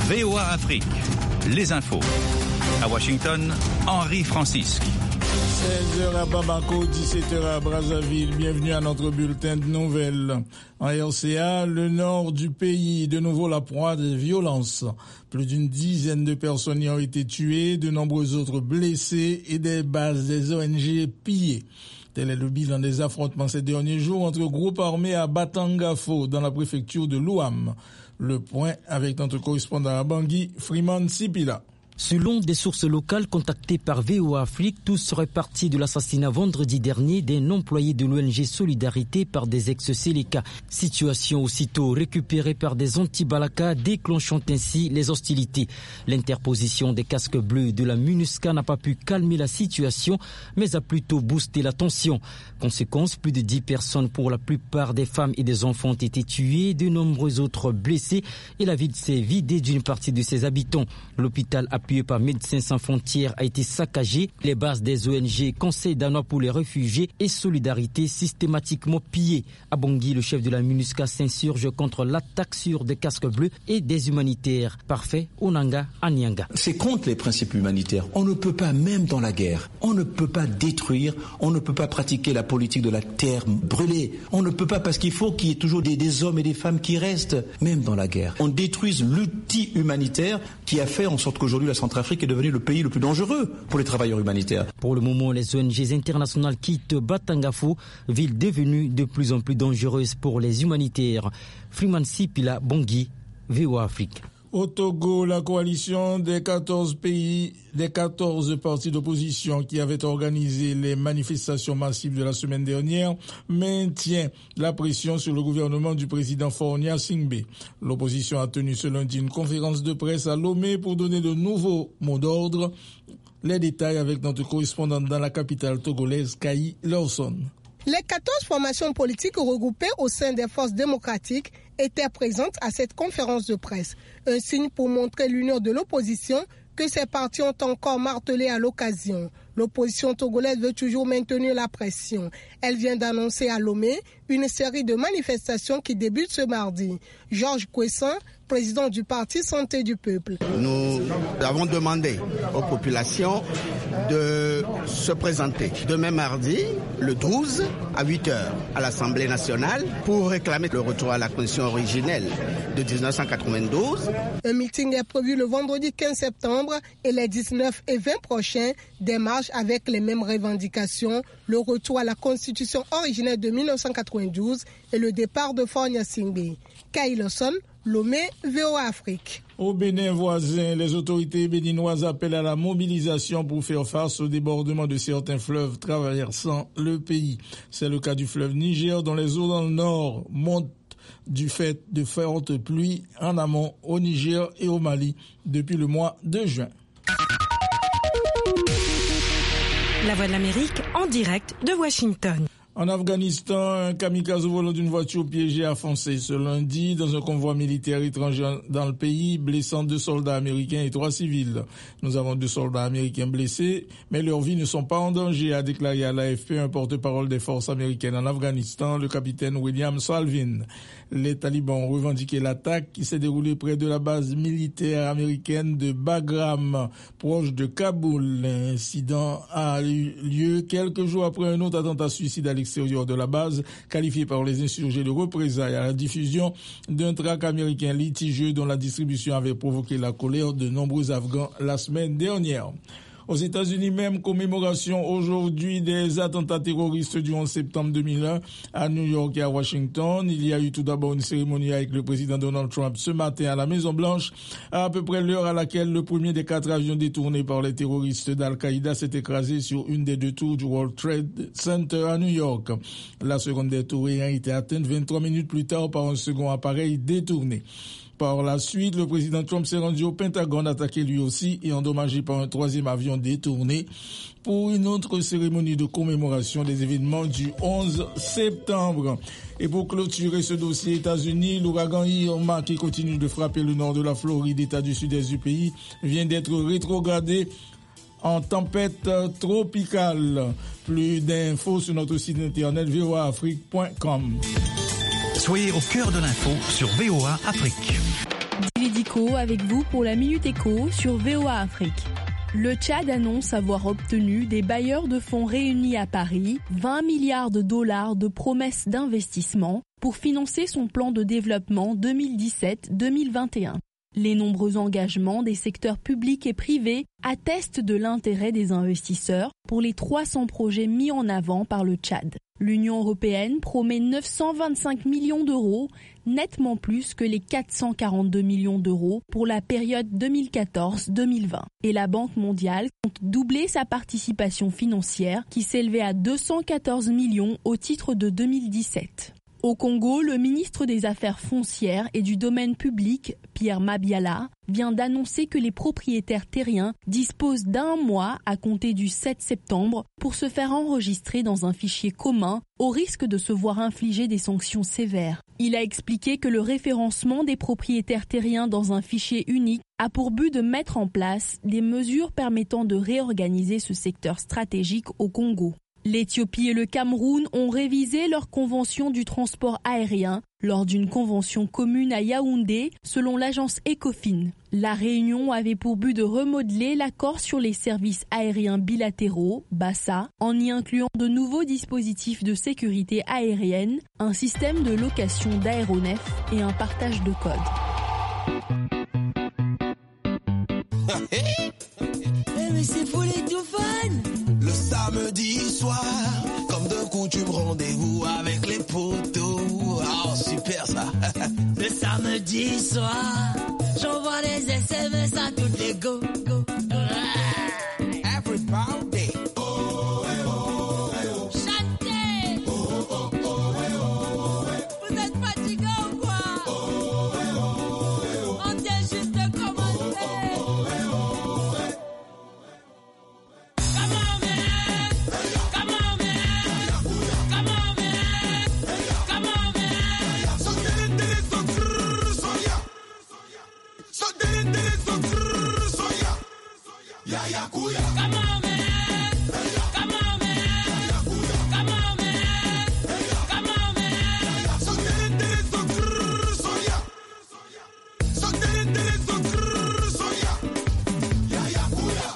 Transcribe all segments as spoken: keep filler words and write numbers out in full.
V O A Afrique, les infos. À Washington, Henri Francisque. seize heures à Bamako, dix-sept heures à Brazzaville. Bienvenue à notre bulletin de nouvelles. En R C A, le nord du pays, de nouveau la proie des violences. Plus d'une dizaine de personnes y ont été tuées, de nombreux autres blessés et des bases des O N G pillées. Tel est le bilan des affrontements ces derniers jours entre groupes armés à Batangafo, dans la préfecture de Louam. Le point avec notre correspondant à Bangui, Freeman Sipila. Selon des sources locales contactées par V O A Afrique, tous seraient partis de l'assassinat vendredi dernier d'un employé de l'O N G Solidarité par des ex-Séléka. Situation aussitôt récupérée par des anti-Balaka, déclenchant ainsi les hostilités. L'interposition des casques bleus de la MINUSCA n'a pas pu calmer la situation, mais a plutôt boosté la tension. Conséquence, plus de dix personnes, pour la plupart des femmes et des enfants, ont été tuées, de nombreux autres blessés et la ville s'est vidée d'une partie de ses habitants. L'hôpital a appuyé par Médecins sans frontières a été saccagé, les bases des O N G, Conseil danois pour les réfugiés et Solidarité systématiquement pillées. À Bangui, le chef de la MINUSCA s'insurge contre l'attaque sur des casques bleus et des humanitaires. Parfait, Onanga, Anyanga. C'est contre les principes humanitaires. On ne peut pas, même dans la guerre, on ne peut pas détruire, on ne peut pas pratiquer la politique de la terre brûlée. On ne peut pas, parce qu'il faut qu'il y ait toujours des, des hommes et des femmes qui restent, même dans la guerre. On détruise l'outil humanitaire qui a fait en sorte qu'aujourd'hui la Centrafrique est devenue le pays le plus dangereux pour les travailleurs humanitaires. Pour le moment, les O N G internationales quittent Batangafo, ville devenue de plus en plus dangereuse pour les humanitaires. Freeman Sipila, Bangui, V O A Afrique. Au Togo, la coalition des quatorze pays, des quatorze partis d'opposition qui avaient organisé les manifestations massives de la semaine dernière maintient la pression sur le gouvernement du président Faure Gnassingbé. L'opposition a tenu ce lundi une conférence de presse à Lomé pour donner de nouveaux mots d'ordre. Les détails avec notre correspondante dans la capitale togolaise, Kayi Lawson. Les quatorze formations politiques regroupées au sein des forces démocratiques étaient présentes à cette conférence de presse. Un signe pour montrer l'union de l'opposition que ces partis ont encore martelé à l'occasion. L'opposition togolaise veut toujours maintenir la pression. Elle vient d'annoncer à Lomé une série de manifestations qui débutent ce mardi. Georges Kwesson, président du parti Santé du Peuple. Nous avons demandé aux populations de se présenter demain mardi, le douze, à huit heures, à l'Assemblée nationale pour réclamer le retour à la constitution originelle de dix-neuf cent quatre-vingt-douze. Un meeting est prévu le vendredi quinze septembre et les dix-neuf et vingt prochains, des marches avec les mêmes revendications, le retour à la constitution originelle de mille neuf cent quatre-vingt-douze et le départ de Faure Gnassingbé. Kayi Lawson, Lomé, V O A Afrique. Au Bénin voisin, les autorités béninoises appellent à la mobilisation pour faire face au débordement de certains fleuves traversant le pays. C'est le cas du fleuve Niger, dont les eaux dans le nord montent du fait de fortes pluies en amont au Niger et au Mali depuis le mois de juin. La Voix de l'Amérique en direct de Washington. En Afghanistan, un kamikaze au volant d'une voiture piégée a foncé ce lundi dans un convoi militaire étranger dans le pays, blessant deux soldats américains et trois civils. Nous avons deux soldats américains blessés, mais leurs vies ne sont pas en danger, a déclaré à l'A F P un porte-parole des forces américaines en Afghanistan, le capitaine William Salvin. Les talibans ont revendiqué l'attaque qui s'est déroulée près de la base militaire américaine de Bagram, proche de Kaboul. L'incident a eu lieu quelques jours après un autre attentat suicide à l'extérieur de la base, qualifié par les insurgés de représailles à la diffusion d'un tract américain litigieux dont la distribution avait provoqué la colère de nombreux Afghans la semaine dernière. Aux États-Unis même, commémoration aujourd'hui des attentats terroristes du onze septembre deux mille un à New York et à Washington. Il y a eu tout d'abord une cérémonie avec le président Donald Trump ce matin à la Maison-Blanche, à, à peu près l'heure à laquelle le premier des quatre avions détournés par les terroristes d'Al-Qaïda s'est écrasé sur une des deux tours du World Trade Center à New York. La seconde des tours ayant été atteinte vingt-trois minutes plus tard par un second appareil détourné. Par la suite, le président Trump s'est rendu au Pentagone, attaqué lui aussi et endommagé par un troisième avion détourné pour une autre cérémonie de commémoration des événements du onze septembre. Et pour clôturer ce dossier États-Unis, l'ouragan Irma qui continue de frapper le nord de la Floride, état du sud-est du pays, vient d'être rétrogradé en tempête tropicale. Plus d'infos sur notre site internet v o a afrique point com. Soyez au cœur de l'info sur V O A Afrique. Dilidico avec vous pour la Minute Éco sur V O A Afrique. Le Tchad annonce avoir obtenu des bailleurs de fonds réunis à Paris vingt milliards de dollars de promesses d'investissement pour financer son plan de développement deux mille dix-sept deux mille vingt et un. Les nombreux engagements des secteurs publics et privés attestent de l'intérêt des investisseurs pour les trois cents projets mis en avant par le Tchad. L'Union européenne promet neuf cent vingt-cinq millions d'euros, nettement plus que les quatre cent quarante-deux millions d'euros pour la période deux mille quatorze deux mille vingt. Et la Banque mondiale compte doubler sa participation financière qui s'élevait à deux cent quatorze millions au titre de deux mille dix-sept. Au Congo, le ministre des Affaires foncières et du domaine public, Pierre Mabiala, vient d'annoncer que les propriétaires terriens disposent d'un mois à compter du sept septembre pour se faire enregistrer dans un fichier commun au risque de se voir infliger des sanctions sévères. Il a expliqué que le référencement des propriétaires terriens dans un fichier unique a pour but de mettre en place des mesures permettant de réorganiser ce secteur stratégique au Congo. L'Éthiopie et le Cameroun ont révisé leur convention du transport aérien lors d'une convention commune à Yaoundé, selon l'agence Ecofin. La réunion avait pour but de remodeler l'accord sur les services aériens bilatéraux, B A S A, en y incluant de nouveaux dispositifs de sécurité aérienne, un système de location d'aéronefs et un partage de codes. Eh mais c'est fou les tout fun! Le samedi soir, comme de coutume, rendez-vous avec les potos. Oh, super ça! Le samedi soir, j'envoie des S M S à toutes les go, go, go. Everybody! Oh, eh, oh, eh, oh. Chantez! Oh, oh, oh, eh, oh, eh. Vous êtes fatigués ou quoi? Oh, eh, oh, eh, oh. On vient juste de commencer! Oh, oh, eh, oh, eh. Come on, man! Come on, man! Come on, man! Come on, man! So get it, get it, so grrr, so yeah. So get it, get it, so grrr, so yeah. Yeah, yeah, kuya. Come on, man! Come on, man! Come on, man! Come on, man! So get it, get it, so grrr, so yeah. So get it, get it, so grrr, so yeah. Yeah, yeah, kuya.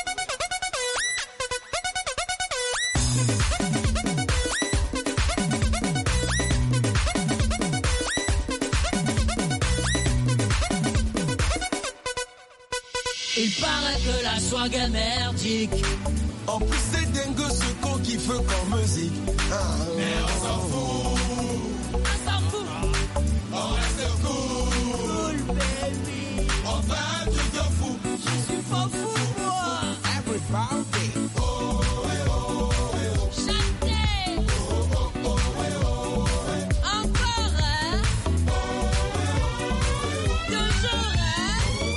Il paraît que la swag est merdique. En plus c'est dingue ce qu'on kiffe comme musique. Ah, mais on s'en fout. On s'en fout. On reste cool. Cool baby. On va tu te fous. Je suis pas fou moi. Everybody. Oh, eh, oh, eh, oh. Chantez. Oh, oh, oh, eh, oh, eh. Encore hein. Oh, eh, oh, eh, oh. Toujours hein.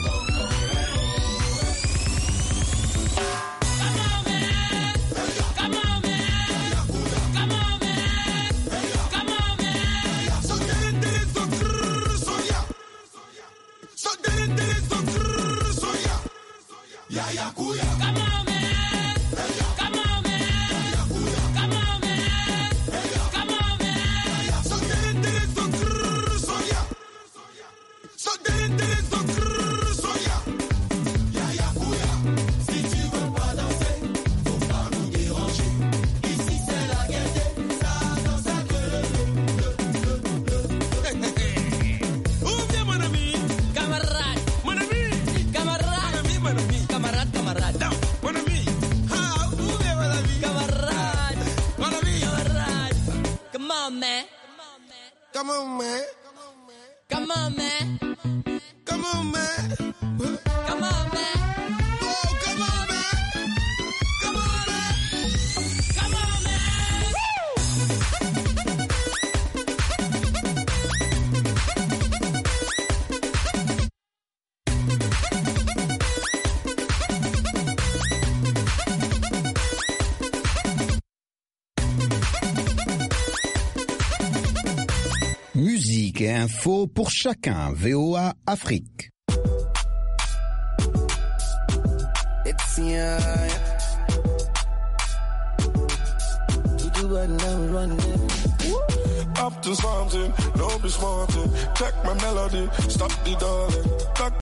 Come on man. Come on man. Come on man. Come on man. So get it, get it, so grrr, so yeah. So get it, get it, so grrr, so yeah. Yeah, yeah, kuya. Come on man. Come on man. Come on man. Come on man. So get it, get it, so grrr, so yeah. So get it, get it, so grrr, so yeah. Yeah, yeah, kuya. Si tu veux pas danser, faut pas nous déranger. Ici c'est la gaieté, ça danse à que le Où vient mon ami? Camarade. Mon ami. Camarade. Mon ami, mon ami. Camarade, camarade. Non, mon ami. Ah, où vient mon ami? Camarade. Mon ami. Camarade. Come on, man. Come on, man. Come on, man. Come on, man. Come on, man. Oh, come on, man. Come on, man. Come on, man. Musique et info pour chacun. V O A Afrique. It's yeah. Tout, tout, but now running. up to something. Don't be smarting. Check my melody. Stop the darling.